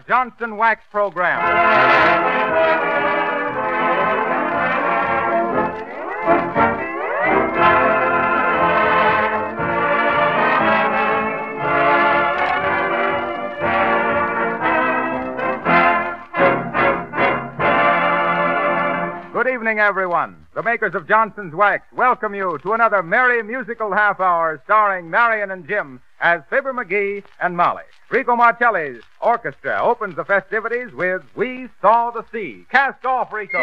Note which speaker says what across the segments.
Speaker 1: the Johnson Wax Program. Good evening, everyone. The makers of Johnson's Wax welcome you to another merry musical half hour starring Marion and Jim as Fibber McGee and Molly. Rico Marcelli's orchestra opens the festivities with We Saw the Sea. Cast off, Rico.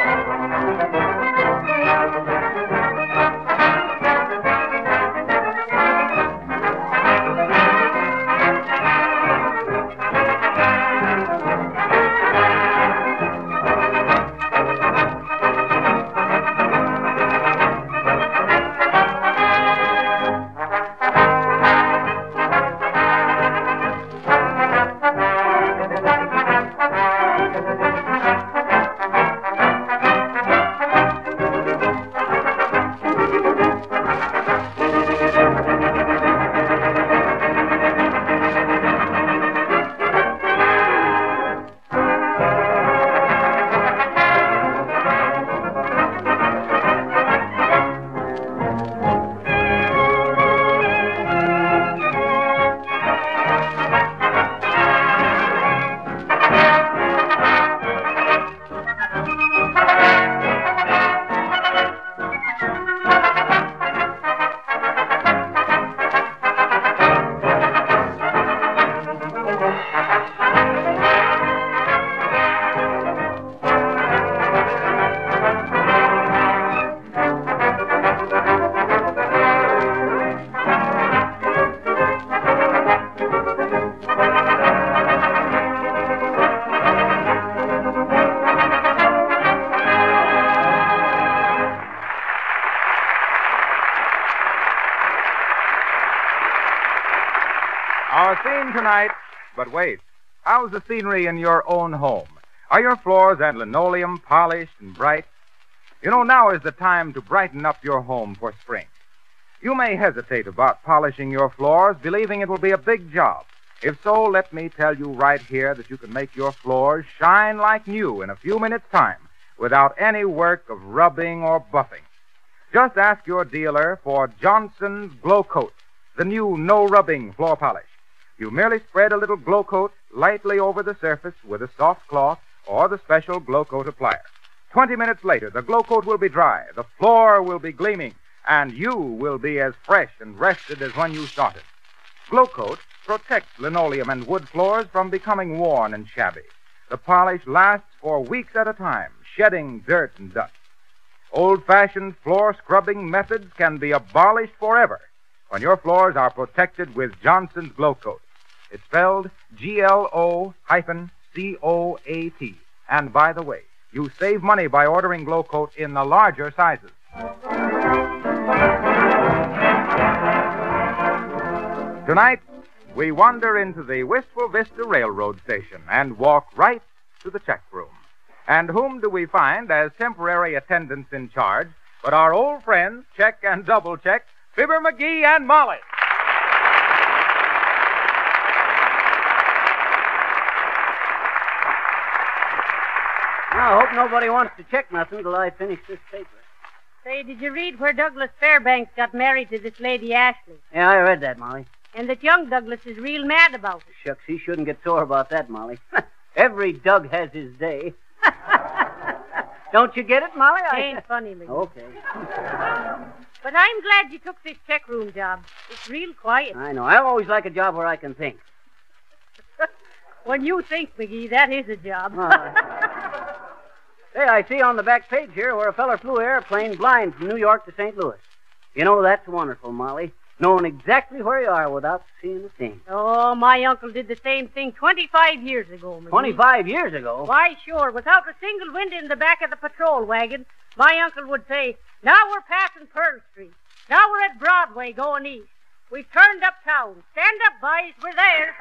Speaker 1: Our scene tonight, but wait, how's the scenery in your own home? Are your floors and linoleum polished and bright? You know, now is the time to brighten up your home for spring. You may hesitate about polishing your floors, believing it will be a big job. If so, let me tell you right here that you can make your floors shine like new in a few minutes' time without any work of rubbing or buffing. Just ask your dealer for Johnson's Glow Coat, the new no-rubbing floor polish. You merely spread a little Glow Coat lightly over the surface with a soft cloth or the special Glow Coat applier. 20 minutes later, the Glow Coat will be dry, the floor will be gleaming, and you will be as fresh and rested as when you started. Glow Coat protects linoleum and wood floors from becoming worn and shabby. The polish lasts for weeks at a time, shedding dirt and dust. Old-fashioned floor scrubbing methods can be abolished forever when your floors are protected with Johnson's Glow Coat. It's spelled Glocoat. And by the way, you save money by ordering Glow Coat in the larger sizes. Tonight, we wander into the Wistful Vista Railroad Station and walk right to the check room. And whom do we find as temporary attendants in charge but our old friends, Check and Double Check, Fibber McGee and Molly?
Speaker 2: I hope nobody wants to check nothing till I finish this paper.
Speaker 3: Say, did you read where Douglas Fairbanks got married to this Lady Ashley?
Speaker 2: Yeah, I read that, Molly.
Speaker 3: And that young Douglas is real mad about it.
Speaker 2: Shucks, he shouldn't get sore about that, Molly. Every Doug has his day. Don't you get it, Molly?
Speaker 3: Ain't funny, McGee.
Speaker 2: Okay.
Speaker 3: But I'm glad you took this check room job. It's real quiet.
Speaker 2: I know. I always like a job where I can think.
Speaker 3: When you think, McGee, that is a job.
Speaker 2: Hey, I see on the back page here where a feller flew an airplane blind from New York to St. Louis. You know, that's wonderful, Molly. Knowing exactly where you are without seeing a thing.
Speaker 3: Oh, my uncle did the same thing 25 years ago, McGee.
Speaker 2: 25 years ago?
Speaker 3: Why, sure. Without a single window in the back of the patrol wagon, my uncle would say, now we're passing Pearl Street. Now we're at Broadway going east. We've turned uptown. Stand up, boys. We're there.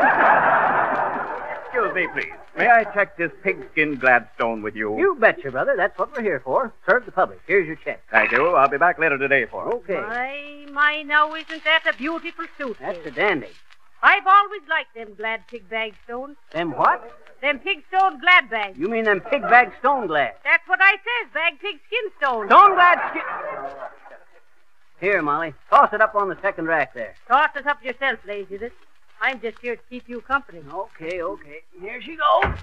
Speaker 4: Excuse me, please. May I check this pigskin Gladstone with you?
Speaker 2: You betcha, brother. That's what we're here for. Serve the public. Here's your check.
Speaker 4: Thank you. I'll be back later today for it.
Speaker 2: Okay.
Speaker 3: My, now isn't that a beautiful suit?
Speaker 2: That's a dandy.
Speaker 3: I've always liked them glad pig bag stones.
Speaker 2: Them what?
Speaker 3: Them pig stone glad bags.
Speaker 2: You mean them pig bag stone glass?
Speaker 3: That's what I says, bag pig skin stones.
Speaker 2: Stone glass skin... Here, Molly. Toss it up on the second rack there.
Speaker 3: Toss it up yourself, laziness. I'm just here to keep you company.
Speaker 2: Okay. Here she goes.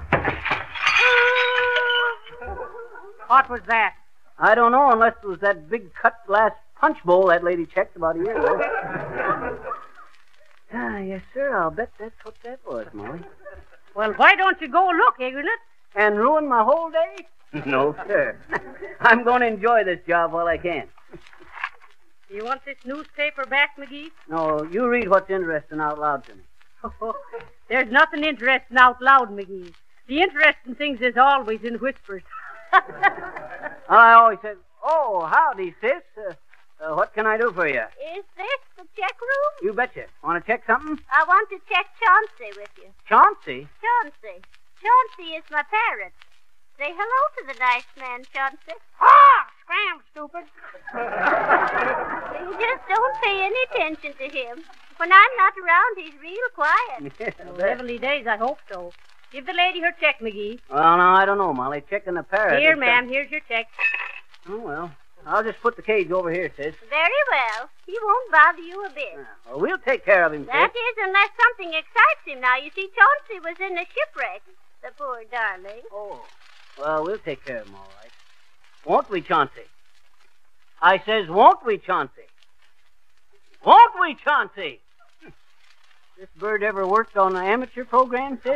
Speaker 3: What was that?
Speaker 2: I don't know unless it was that big cut glass punch bowl that lady checked about a year ago. Yes, sir. I'll bet that's what that was, Molly.
Speaker 3: Well, why don't you go look, Ignorant?
Speaker 2: And ruin my whole day? No, sir. I'm going to enjoy this job while I can.
Speaker 3: You want this newspaper back, McGee?
Speaker 2: No, you read what's interesting out loud to me.
Speaker 3: There's nothing interesting out loud, McGee. The interesting things is always in whispers.
Speaker 2: I always said, oh, howdy, sis. What can I do for you?
Speaker 5: Is this the check room?
Speaker 2: You betcha. Want to check something?
Speaker 5: I want to check Chauncey with you.
Speaker 2: Chauncey?
Speaker 5: Chauncey is my parrot. Say hello to the nice man, Chauncey.
Speaker 3: Ah! Scram, stupid.
Speaker 5: You just don't pay any attention to him. When I'm not around, he's real quiet.
Speaker 3: Heavenly days, I hope so. Give the lady her check, McGee.
Speaker 2: Well, no, I don't know, Molly. Checking the parrot.
Speaker 3: Here, ma'am, here's your check.
Speaker 2: Oh, well. I'll just put the cage over here, sis.
Speaker 5: Very well. He won't bother you a bit.
Speaker 2: Well, we'll take care of him, sis.
Speaker 5: That is, unless something excites him. Now, you see, Chauncey was in a shipwreck. The poor darling.
Speaker 2: Oh. Well, we'll take care of him, all right. Won't we, Chauncey? I says, won't we, Chauncey? Won't we, Chauncey? This bird ever worked on an amateur program, sis?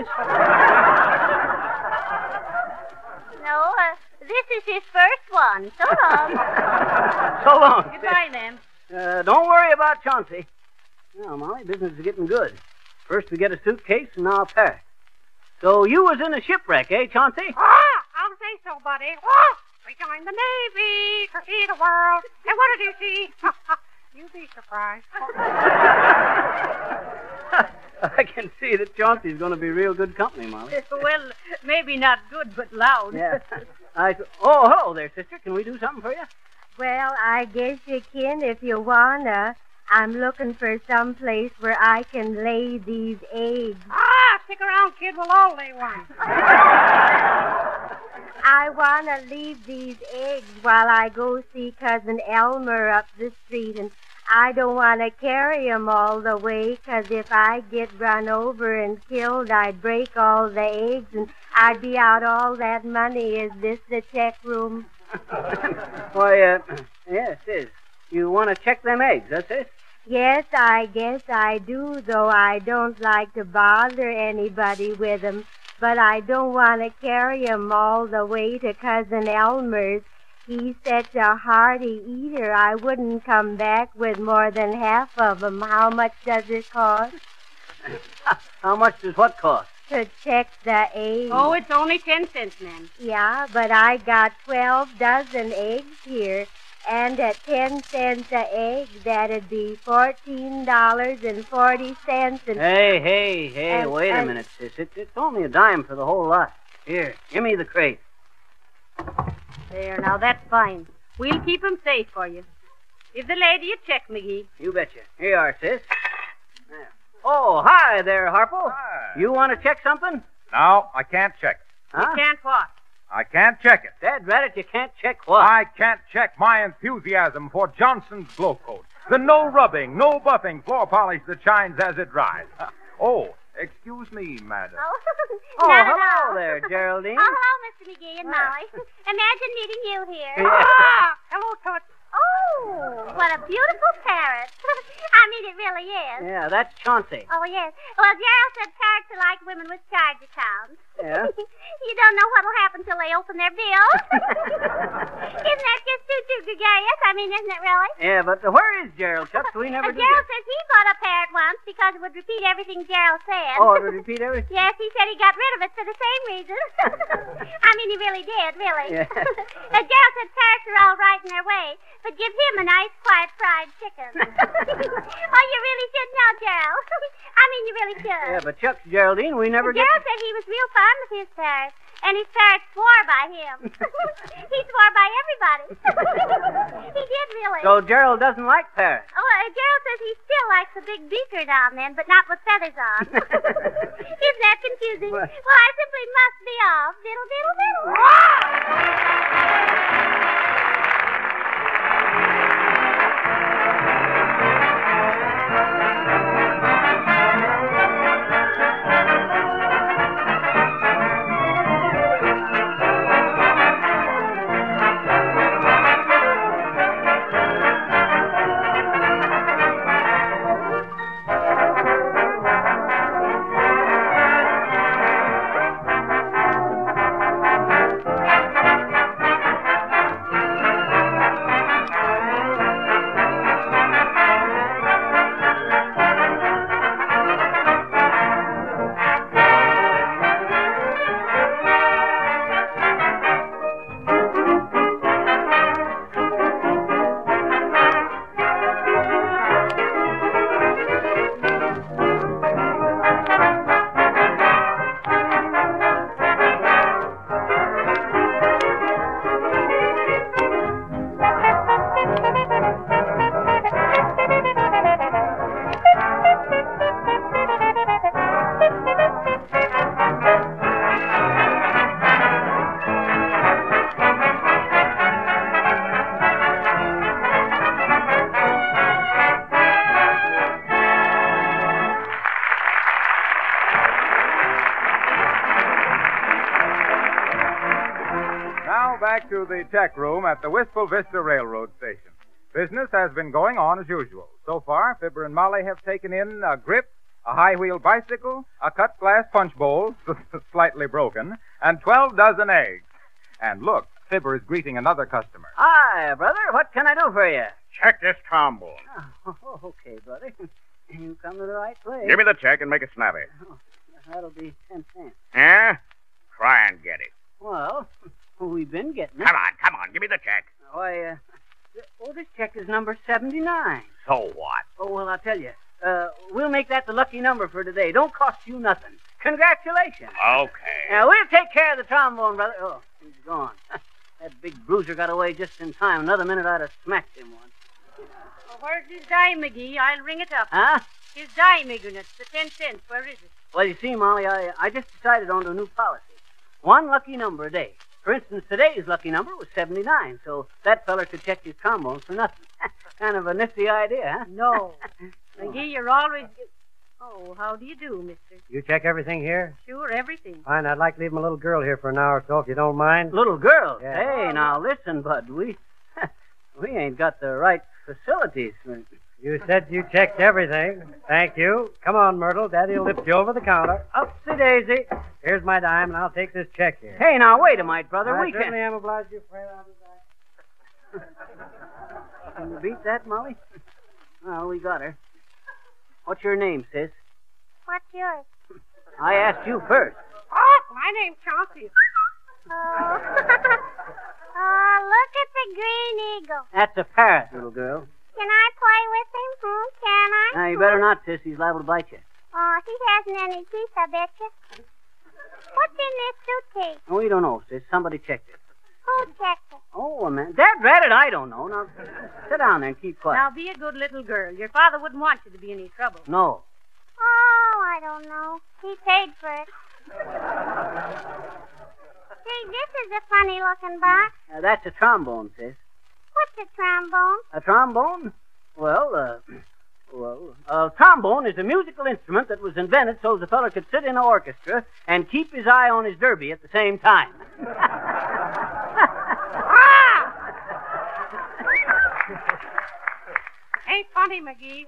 Speaker 5: No, this is his first one. So long.
Speaker 2: So long.
Speaker 3: Goodbye, ma'am.
Speaker 2: Don't worry about Chauncey. Now, Molly, business is getting good. First we get a suitcase, and now a parrot. So you was in a shipwreck, eh, Chauncey?
Speaker 3: I'll say so, buddy. We joined the Navy to see the world. And what did you see? You'd be surprised.
Speaker 2: I can see that Chauncey's going to be real good company, Molly.
Speaker 3: Well, maybe not good, but loud.
Speaker 2: Yeah. Oh, hello there, sister. Can we do something for you?
Speaker 6: Well, I guess you can if you wanna. I'm looking for some place where I can lay these eggs.
Speaker 3: Stick around, kid. We'll all lay one.
Speaker 6: I wanna leave these eggs while I go see Cousin Elmer up the street, and I don't want to carry 'em all the way, 'cause if I get run over and killed, I'd break all the eggs, and I'd be out all that money. Is this the check room?
Speaker 2: Why, yes, it is. You want to check them eggs, that's it?
Speaker 6: Yes, I guess I do, though I don't like to bother anybody with 'em. But I don't want to carry 'em all the way to Cousin Elmer's. He's such a hearty eater, I wouldn't come back with more than half of 'em. How much does it cost?
Speaker 2: How much does what cost?
Speaker 6: To check the eggs.
Speaker 3: Oh, it's only 10 cents, ma'am.
Speaker 6: Yeah, but I got 12 dozen eggs here. And at 10 cents a egg, that'd be $14.40.
Speaker 2: Hey, wait a minute, sis. It's only a dime for the whole lot. Here, give me the crate.
Speaker 3: There, now that's fine. We'll keep 'em safe for you. Give the lady a check, McGee.
Speaker 2: You betcha. Here you are, sis. There. Oh, hi there, Harpo.
Speaker 1: Hi.
Speaker 2: You want to check something?
Speaker 1: No, I can't check it.
Speaker 2: Huh?
Speaker 3: You can't what?
Speaker 1: I can't check it.
Speaker 2: Dadrat, you can't check what?
Speaker 1: I can't check my enthusiasm for Johnson's Glow Coat. The no rubbing, no buffing floor polish that shines as it dries. Oh, excuse me, madam.
Speaker 2: Oh,
Speaker 5: Not at
Speaker 2: hello
Speaker 5: all.
Speaker 2: there, Geraldine.
Speaker 5: Oh, hello, Mr. McGee and Molly. Imagine meeting you here.
Speaker 2: Yeah.
Speaker 3: Hello, Toots.
Speaker 5: Oh, what a beautiful parrot. I mean, it really is.
Speaker 2: Yeah, that's Chauncey.
Speaker 5: Oh, yes. Well, Gerald said parrots are like women with charge accounts.
Speaker 2: Yeah?
Speaker 5: You don't know what'll happen till they open their bills. Isn't that just too gregarious? I mean, isn't it really?
Speaker 2: Yeah, but where is Gerald, Chucks? We never do
Speaker 5: Gerald
Speaker 2: this.
Speaker 5: says he bought a parrot once because it would repeat everything Gerald said.
Speaker 2: Oh, to repeat everything?
Speaker 5: Yes, he said he got rid of it for the same reason. I mean, he really did, really.
Speaker 2: Yeah.
Speaker 5: Gerald said parrots are all right in their way, but give him a nice, quiet fried chicken. Oh, you really should know, Gerald. I mean, you really should.
Speaker 2: Yeah, but Chucks, Geraldine, we never get...
Speaker 5: Gerald said he was real fond fun with his parrot, and his parrot swore by him. He swore by everybody. He did really.
Speaker 2: So Gerald doesn't like parrots.
Speaker 5: Oh, Gerald says he still likes the big beaker down then, but not with feathers on. Isn't that confusing?
Speaker 2: What?
Speaker 5: Well, I simply must be off. Diddle, diddle, diddle.
Speaker 1: Now back to the tech room at the Wistful Vista Railroad Station. Business has been going on as usual. So far, Fibber and Molly have taken in a grip, a high-wheel bicycle, a cut glass punch bowl, slightly broken, and 12 dozen eggs. And look, Fibber is greeting another customer.
Speaker 2: Hi, brother. What can I do for you?
Speaker 4: Check this trombone.
Speaker 2: Oh, okay, brother. You come to the right place.
Speaker 4: Give me the check and make it snappy.
Speaker 2: Oh, that'll be 10 cents.
Speaker 4: Huh? Try and get it.
Speaker 2: Well, we've been getting it.
Speaker 4: Come on, give me the check.
Speaker 2: Why, this check is number 79.
Speaker 4: So what?
Speaker 2: Oh, well, I'll tell you. We'll make that the lucky number for today. Don't cost you nothing. Congratulations.
Speaker 4: Okay.
Speaker 2: Now, we'll take care of the trombone, brother. Oh, he's gone. That big bruiser got away just in time. Another minute, I'd have smacked him once.
Speaker 3: Well, where's his dime, McGee? I'll ring it up.
Speaker 2: Huh?
Speaker 3: His dime, Ignatz, the 10 cents. Where is it?
Speaker 2: Well, you see, Molly, I just decided on a new policy. One lucky number a day. For instance, today's lucky number was 79, so that feller could check his trombone for nothing. Kind of a nifty idea, huh?
Speaker 3: No. McGee, you're always... Oh, how do you do, mister?
Speaker 7: You check everything here?
Speaker 3: Sure, everything.
Speaker 7: Fine. I'd like to leave my little girl here for an hour or so, if you don't mind.
Speaker 2: Little girl?
Speaker 7: Yeah.
Speaker 2: Hey, now listen, bud. We ain't got the right facilities.
Speaker 7: You said you checked everything. Thank you. Come on, Myrtle. Daddy'll lift you over the counter. Upsy daisy. Here's my dime, and I'll take this check here.
Speaker 2: Hey, now wait a minute, brother.
Speaker 7: I
Speaker 2: We
Speaker 7: certainly
Speaker 2: can...
Speaker 7: am obliged to you, friend. I'll be back.
Speaker 2: Can you beat that, Molly? Well, we got her. What's your name, sis?
Speaker 5: What's yours?
Speaker 2: I asked you first.
Speaker 3: Oh, my name's Chauncey.
Speaker 5: Oh. Oh, look at the green eagle.
Speaker 2: That's a parrot, little girl.
Speaker 5: Can I play with him? Can I?
Speaker 2: Now, you better not, sis. He's liable to bite you.
Speaker 5: Oh, he hasn't any teeth, I bet you. What's in this suitcase?
Speaker 2: Oh, we don't know, sis. Somebody checked it.
Speaker 5: Who checked it?
Speaker 2: Oh, man. Dad rat it, I don't know. Now, sit down there and keep quiet.
Speaker 3: Now, be a good little girl. Your father wouldn't want you to be in any trouble.
Speaker 2: No.
Speaker 5: Oh, I don't know. He paid for it. See, this is a funny-looking box.
Speaker 2: That's a trombone, sis.
Speaker 5: What's a trombone?
Speaker 2: A trombone? Well, a trombone is a musical instrument that was invented so the fellow could sit in an orchestra and keep his eye on his derby at the same time.
Speaker 3: Ain't funny, McGee.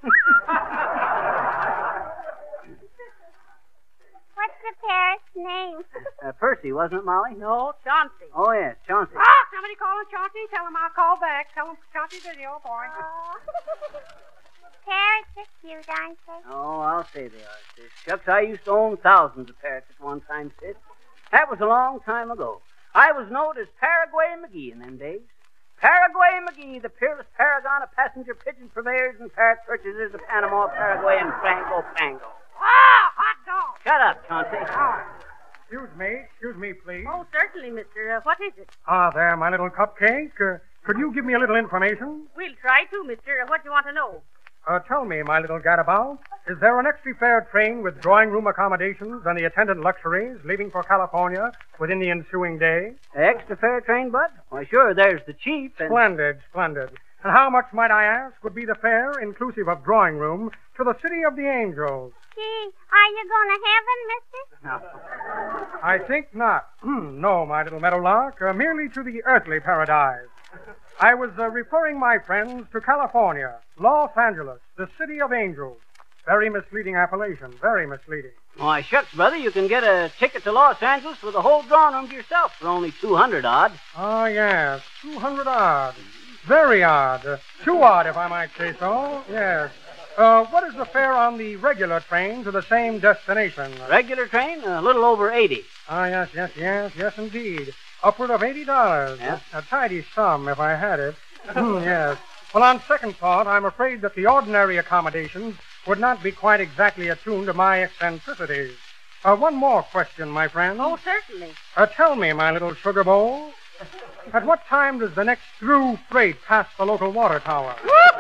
Speaker 5: What's the parrot's name?
Speaker 2: Percy, wasn't it, Molly?
Speaker 3: No, Chauncey.
Speaker 2: Oh, yes, Chauncey.
Speaker 3: Ah, somebody calling Chauncey. Tell him I'll call back. Tell him Chauncey's a old boy.
Speaker 5: Oh. Parrots are cute, aren't they?
Speaker 2: Oh, I'll say they are, sis. Shucks, I used to own thousands of parrots at one time, sis. That was a long time ago. I was known as Paraguay McGee in them days. Paraguay McGee, the peerless paragon of passenger pigeon purveyors and parrot purchasers of Panama, Paraguay, and Frango Pango.
Speaker 3: Ah, hot dog.
Speaker 2: Shut up, Chauncey.
Speaker 8: Excuse me, please.
Speaker 3: Oh, certainly, mister. What is it?
Speaker 8: Ah, there, my little cupcake. Could you give me a little information?
Speaker 3: We'll try to, mister. What do you want to know?
Speaker 8: Tell me, my little gadabout, is there an extra fare train with drawing room accommodations and the attendant luxuries leaving for California within the ensuing day?
Speaker 2: Extra fare train, Bud? Why, sure, there's the cheap and...
Speaker 8: Splendid. And how much, might I ask, would be the fare, inclusive of drawing room, to the City of the Angels?
Speaker 5: Gee, are you going to heaven, mister?
Speaker 8: I think not. No, my little meadowlark, merely to the earthly paradise. I was referring my friends to California, Los Angeles, the City of Angels. Very misleading appellation, very misleading.
Speaker 2: Why, shucks, brother, you can get a ticket to Los Angeles with a whole drawing room to yourself for only 200 odd.
Speaker 8: Ah, yes, 200 odd. Very odd. Too odd, if I might say so. Yes. What is the fare on the regular train to the same destination?
Speaker 2: Regular train? A little over 80.
Speaker 8: Ah, yes, indeed. Upward of $80.
Speaker 2: Yeah.
Speaker 8: A tidy sum, if I had it. Yes. Well, on second thought, I'm afraid that the ordinary accommodations would not be quite exactly attuned to my eccentricities. One more question, my friend.
Speaker 3: Oh, certainly.
Speaker 8: Tell me, my little sugar bowl, at what time does the next through freight pass the local water tower?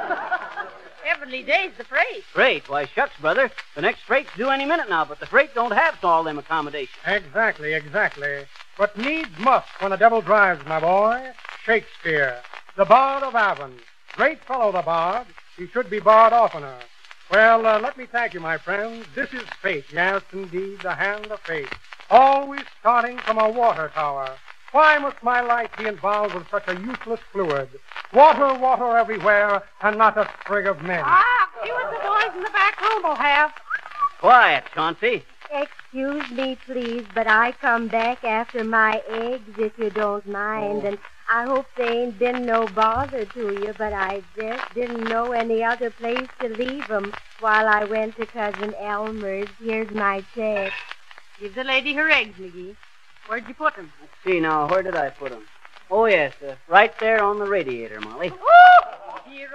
Speaker 3: Heavenly days, the freight.
Speaker 2: Freight? Why, shucks, brother. The next freight's due any minute now, but the freight don't have all them accommodations.
Speaker 8: Exactly. But needs must when the devil drives, my boy. Shakespeare, the Bard of Avon. Great fellow, the Bard. He should be barred oftener. Well, let me thank you, my friends. This is fate. Yes, indeed, the hand of fate. Always starting from a water tower. Why must my life be involved with such a useless fluid? Water everywhere, and not a sprig of men.
Speaker 3: See what the boys in the back room will have.
Speaker 2: Quiet, Chauncey.
Speaker 6: Excuse me, please, but I come back after my eggs, if you don't mind, and I hope they ain't been no bother to you, but I just didn't know any other place to leave 'em while I went to Cousin Elmer's. Here's my check.
Speaker 3: Give the lady her eggs, McGee. Where'd you put them?
Speaker 2: Let's see now, where did I put them? Oh, yes, right there on the radiator, Molly.
Speaker 3: Oh, dear.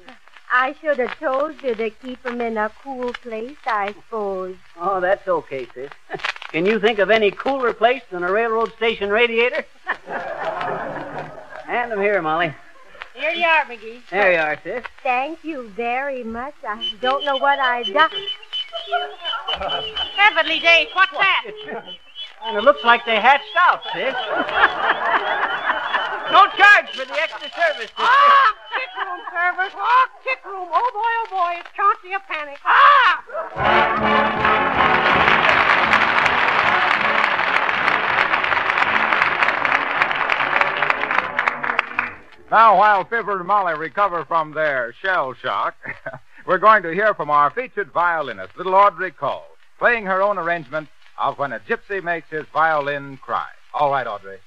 Speaker 6: I should have told you to keep 'em in a cool place, I suppose.
Speaker 2: Oh, that's okay, sis. Can you think of any cooler place than a railroad station radiator? Hand them here, Molly.
Speaker 3: Here you are, McGee.
Speaker 2: There you are, sis.
Speaker 6: Thank you very much. I don't know what I've done.
Speaker 3: Heavenly days, what's that?
Speaker 2: And it looks like they hatched out, sis. No charge for the extra service, sis.
Speaker 3: Kick room service. Kick room. Oh, boy, it's Chauncey a panic.
Speaker 1: Now, while Fibber and Molly recover from their shell shock, we're going to hear from our featured violinist, little Audrey Cole, playing her own arrangement of When a Gypsy Makes His Violin Cry. All right, Audrey.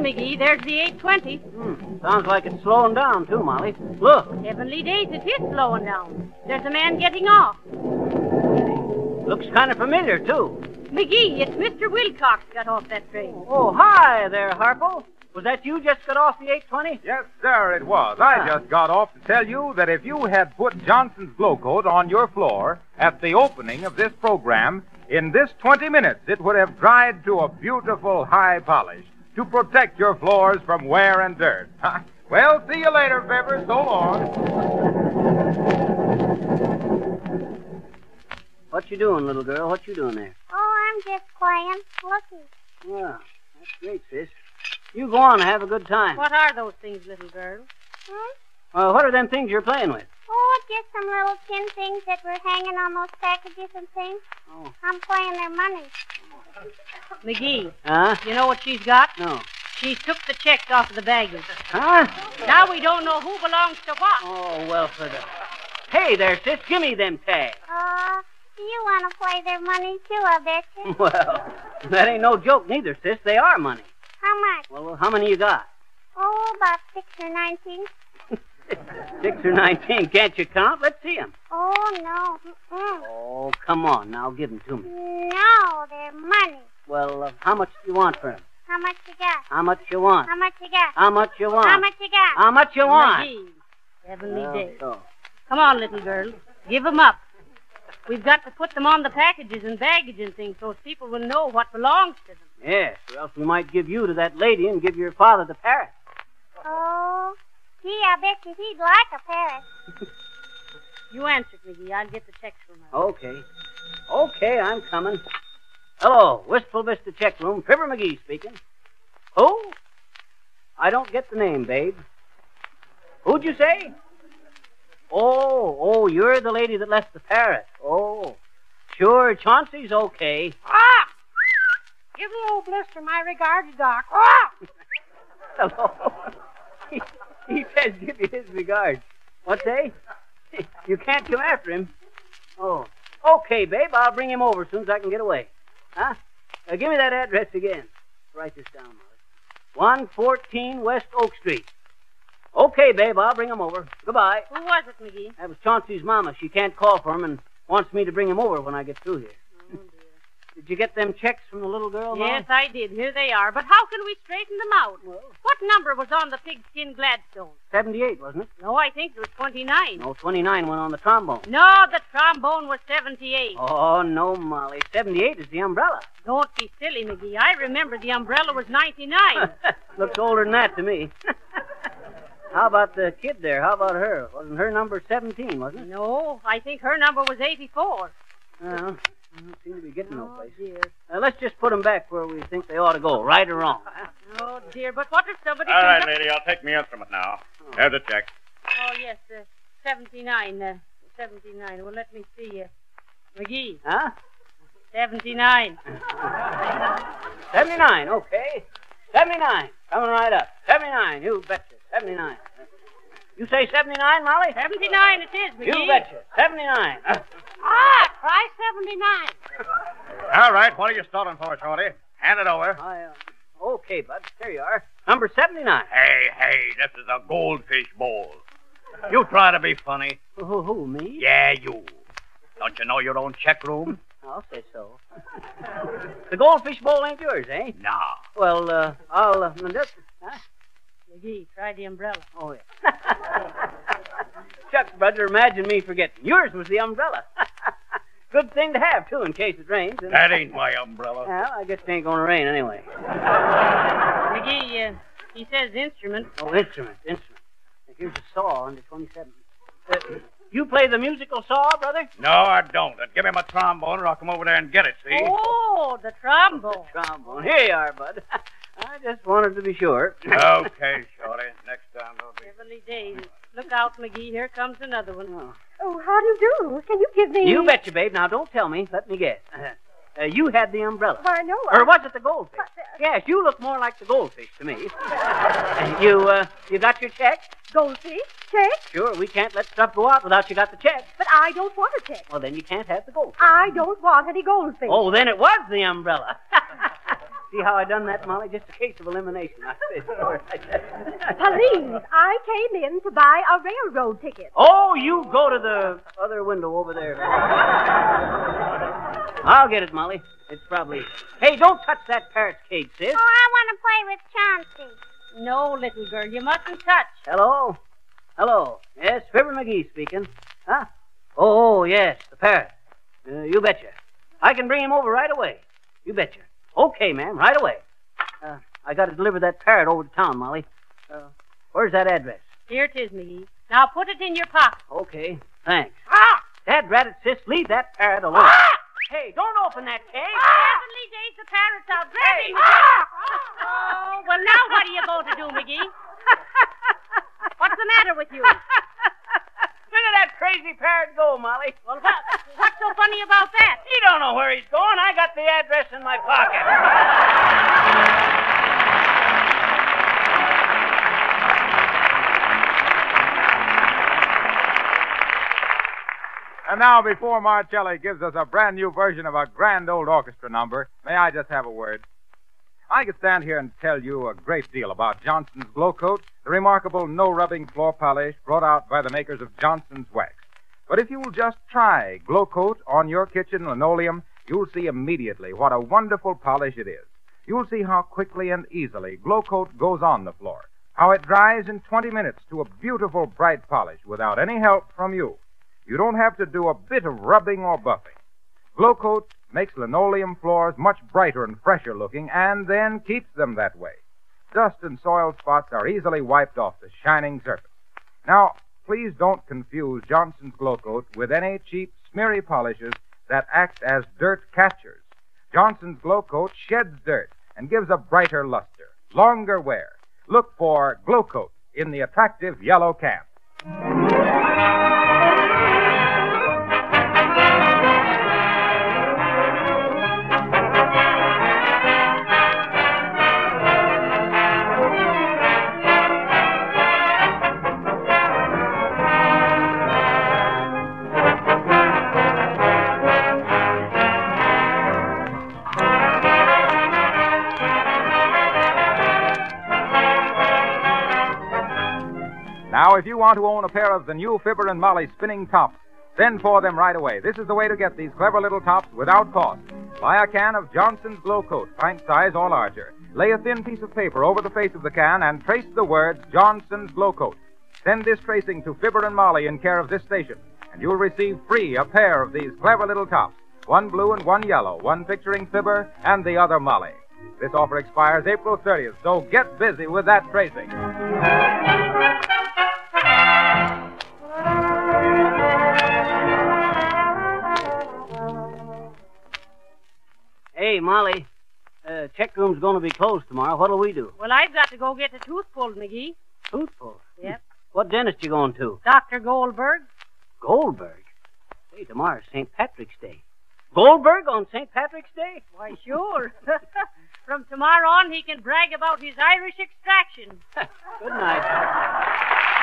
Speaker 3: McGee, there's the 820.
Speaker 2: Sounds like it's slowing down, too, Molly. Look.
Speaker 3: Heavenly days, it is slowing down. There's a man getting off.
Speaker 2: Looks kind of familiar, too.
Speaker 3: McGee, it's Mr. Wilcox got off that train.
Speaker 2: Oh, hi there, Harpo. Was that you just got off the 820?
Speaker 1: Yes, sir, it was. I just got off to tell you that if you had put Johnson's Glow Coat on your floor at the opening of this program, in this 20 minutes it would have dried to a beautiful high polish to protect your floors from wear and dirt. Well, see you later, Fibber. So long.
Speaker 2: What you doing, little girl? What you doing there?
Speaker 5: Oh, I'm just playing. Looky.
Speaker 2: Well, that's great, sis. You go on and have a good time.
Speaker 3: What are those things, little girl?
Speaker 2: What are them things you're playing with?
Speaker 5: Oh, just some little tin things that were hanging on those packages and things.
Speaker 2: Oh.
Speaker 5: I'm playing their money.
Speaker 3: McGee,
Speaker 2: Huh?
Speaker 3: you know what she's got?
Speaker 2: No.
Speaker 3: She's took the checks off of the baggage.
Speaker 2: Huh?
Speaker 3: Now we don't know who belongs to what.
Speaker 2: Oh, well, for the... Hey there, sis. Give me them tags.
Speaker 5: Do you want to play their money, too, I bet you?
Speaker 2: Well, that ain't no joke neither, sis. They are money.
Speaker 5: How much?
Speaker 2: Well, how many you got?
Speaker 5: Oh, about 6 or 19.
Speaker 2: 6 or 19. Can't you count? Let's see 'em.
Speaker 5: Oh, no. Mm-mm.
Speaker 2: Oh, come on. Now give 'em to me.
Speaker 5: No, they're money.
Speaker 2: Well, how much do you want for 'em?
Speaker 5: How much you got?
Speaker 2: How much you want?
Speaker 5: How much you got?
Speaker 2: How much you want?
Speaker 5: How much you got?
Speaker 2: How much you want?
Speaker 3: McGee, heavenly days.
Speaker 2: So.
Speaker 3: Come on, little girl. Give 'em up. We've got to put them on the packages and baggage and things so people will know what belongs to them.
Speaker 2: Yes, or else we might give you to that lady and give your father the parrot.
Speaker 5: Oh, gee, I bet you he'd like a parrot.
Speaker 3: You answer it, McGee. I'll get the checks from her.
Speaker 2: Okay. Okay, I'm coming. Hello, Wistful Vista Check Room. Fibber McGee speaking. Who? I don't get the name, babe. Who'd you say? Oh, you're the lady that left the parrot. Oh, sure, Chauncey's okay.
Speaker 3: Ah! Give old Blister my regards, Doc. Ah!
Speaker 2: Hello. He says give you his regards. What's that? You can't come after him. Oh, okay, babe. I'll bring him over as soon as I can get away. Huh? Give me that address again. Write this down, Molly. 114 West Oak Street. Okay, babe. I'll bring him over. Goodbye.
Speaker 3: Who was it, McGee?
Speaker 2: That was Chauncey's mama. She can't call for him and wants me to bring him over when I get through here.
Speaker 3: Oh, dear.
Speaker 2: Did you get them checks from the little girl, Mom?
Speaker 3: Yes, I did. Here they are. But how can we straighten them out?
Speaker 2: Well,
Speaker 3: What number was on the pigskin Gladstone?
Speaker 2: 78, wasn't it?
Speaker 3: No, I think it was 29.
Speaker 2: No, 29 went on the trombone.
Speaker 3: No, the trombone was 78.
Speaker 2: Oh, no, Molly. 78 is the umbrella.
Speaker 3: Don't be silly, McGee. I remember the umbrella was 99.
Speaker 2: Looks older than that to me. How about the kid there? How about her? Wasn't her number 17, wasn't it?
Speaker 3: No, I think her number was 84.
Speaker 2: Well, don't seem to be getting no place.
Speaker 3: Dear.
Speaker 2: Let's just put them back where we think they ought to go, right or wrong.
Speaker 3: Oh, dear. But what if somebody...
Speaker 4: All right,
Speaker 3: comes up-
Speaker 4: lady, I'll take my instrument now. There's a check.
Speaker 3: Oh, yes, 79. 79. Well, let me see. McGee,
Speaker 2: Huh?
Speaker 3: 79.
Speaker 2: 79, okay. 79. Coming right up. 79, you betcha. 79. You say 79, Molly?
Speaker 3: 79 it is, McGee.
Speaker 2: You betcha. 79.
Speaker 3: Try 79.
Speaker 4: All right, what are you stalling for, Shorty? Hand it over.
Speaker 2: Okay, bud. Here you are. Number 79.
Speaker 4: Hey, this is a goldfish bowl. You try to be funny.
Speaker 2: Who, me?
Speaker 4: Yeah, you. Don't you know your own check room?
Speaker 2: I'll say so. The goldfish bowl ain't yours, eh?
Speaker 4: No.
Speaker 2: Well, I'll... just... Huh?
Speaker 3: McGee, try the umbrella.
Speaker 2: Oh, yeah. Chuck, brother, imagine me forgetting. Yours was the umbrella. Good thing to have, too, in case it rains. And...
Speaker 4: That ain't my umbrella.
Speaker 2: Well, I guess it ain't going to rain anyway.
Speaker 3: McGee, he says instrument.
Speaker 2: Oh, instrument. Here's a saw under 27. You play the musical saw, brother?
Speaker 4: No, I don't. Give me my trombone or I'll come over there and get it, see?
Speaker 3: Oh, the trombone.
Speaker 2: Trombone. Here you are, bud. I just wanted to be sure.
Speaker 4: Okay, Shorty. Next time there'll be...
Speaker 3: Heavenly days. Look out, McGee. Here comes another one.
Speaker 6: Oh, how do you do? Can you give me...
Speaker 2: You betcha, babe. Now, don't tell me. Let me guess. You had the umbrella.
Speaker 6: Why, no.
Speaker 2: Or was it the goldfish?
Speaker 6: But,
Speaker 2: Yes, you look more like the goldfish to me. You got your check?
Speaker 6: Goldfish? Check?
Speaker 2: Sure, we can't let stuff go out without you got the check.
Speaker 6: But I don't want a check.
Speaker 2: Well, then you can't have the goldfish.
Speaker 6: I don't want any goldfish.
Speaker 2: Oh, then it was the umbrella. See how I done that, Molly? Just a case of elimination. I said,
Speaker 6: Police, I came in to buy a railroad ticket.
Speaker 2: Oh, you go to the other window over there. I'll get it, Molly. It's probably... Hey, don't touch that parrot's cage, sis.
Speaker 5: Oh, I want to play with Chauncey.
Speaker 3: No, little girl, you mustn't touch.
Speaker 2: Hello? Hello. Yes, Fibber McGee speaking. Huh? Oh, yes, the parrot. You betcha. I can bring him over right away. You betcha. Okay, ma'am, right away. I got to deliver that parrot over to town, Molly. Where's that address?
Speaker 3: Here it is, McGee. Now put it in your pocket.
Speaker 2: Okay, thanks. Dad ratted, sis, leave that parrot alone. Hey, don't open that cage.
Speaker 3: Heavenly days, the parrot's out. Grab him, McGee. Oh, well, now what are you going to do, McGee? What's the matter with you?
Speaker 2: Look at that crazy parrot go, Molly.
Speaker 3: Well, what's so funny about that?
Speaker 2: He don't know where he's going. I got the address in my pocket.
Speaker 1: And now, before Marcelli gives us a brand new version of a grand old orchestra number, may I just have a word? I could stand here and tell you a great deal about Johnson's Glow Coat, the remarkable no-rubbing floor polish brought out by the makers of Johnson's Wax. But if you will just try Glow Coat on your kitchen linoleum, you'll see immediately what a wonderful polish it is. You'll see how quickly and easily Glow Coat goes on the floor, how it dries in 20 minutes to a beautiful bright polish without any help from you. You don't have to do a bit of rubbing or buffing. Glow Coat makes linoleum floors much brighter and fresher looking and then keeps them that way. Dust and soil spots are easily wiped off the shining surface. Now, please don't confuse Johnson's Glow Coat with any cheap, smeary polishes that act as dirt catchers. Johnson's Glow Coat sheds dirt and gives a brighter luster, longer wear. Look for Glow Coat in the attractive yellow can. Now, if you want to own a pair of the new Fibber and Molly spinning tops, send for them right away. This is the way to get these clever little tops without cost. Buy a can of Johnson's Glow Coat, pint size or larger. Lay a thin piece of paper over the face of the can and trace the words Johnson's Glow Coat. Send this tracing to Fibber and Molly in care of this station, and you'll receive free a pair of these clever little tops, one blue and one yellow, one picturing Fibber and the other Molly. This offer expires April 30th, so get busy with that tracing.
Speaker 2: Hey, Molly, check room's going to be closed tomorrow. What'll we do?
Speaker 3: Well, I've got to go get the tooth pulled, McGee.
Speaker 2: Tooth pulled?
Speaker 3: Yep.
Speaker 2: What dentist you going to?
Speaker 3: Dr. Goldberg.
Speaker 2: Goldberg? Hey, tomorrow's St. Patrick's Day. Goldberg on St. Patrick's Day?
Speaker 3: Why, sure. From tomorrow on, he can brag about his Irish extraction.
Speaker 2: Good night.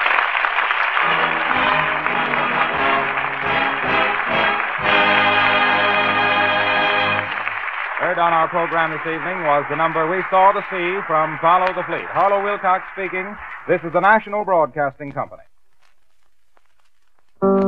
Speaker 1: Heard on our program this evening was the number We Saw the Sea from Follow the Fleet. Harlow Wilcox speaking. This is the National Broadcasting Company.